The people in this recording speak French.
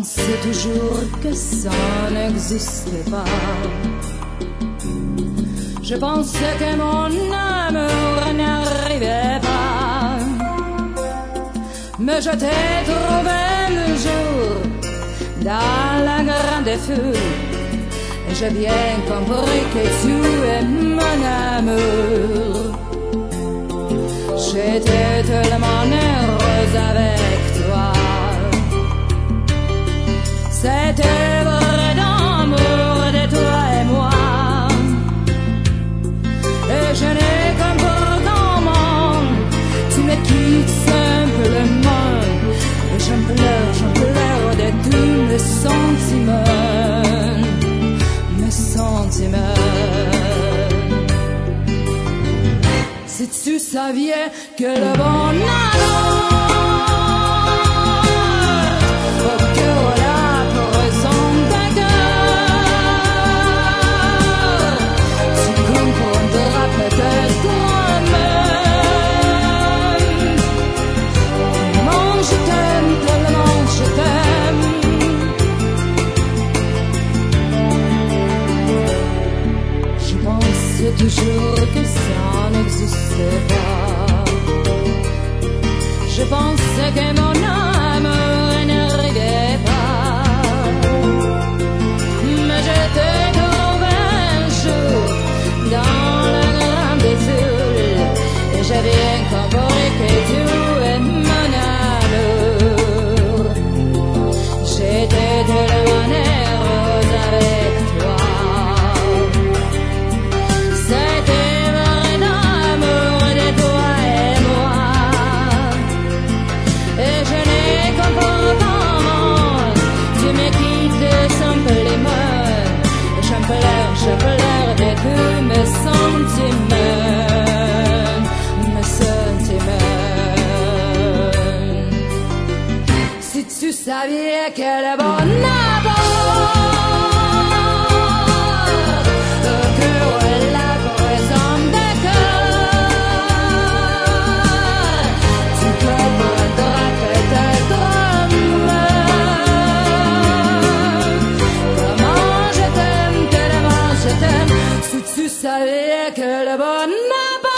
pensais toujours que ça n'existait pas. Je pensais que mon amour n'arrivait pas. Mais je t'ai trouvé le jour dans la grande foule. Et j'ai bien compris que tu es mon amour. J'étais tellement heureuse avec toi. C'était vrai d'amour de toi et moi. Et je n'ai comportement, tu me quittes simplement. Et j'en pleure de tous mes sentiments, mes sentiments. Si tu savais que le bon amour au cœur la présent d'un cœur, tu comprendras peut-être toi-même. Tellement je t'aime, tellement je t'aime. Je pense toujours que ça n'existait pas. Je pensais que mon amour n'arrivait pas. Mais je t'ai trouvé un jour dans la grande foule. Et j'ai bien compris que tu es mon amour. J'étais tellement heureuse avec toi. Je pleure de tous mes sentiments, mes sentiments. Si tu savais que le bon amour au cœur est la présent d'un cœur, tu comprendras peut-être si tu savais que le bon amour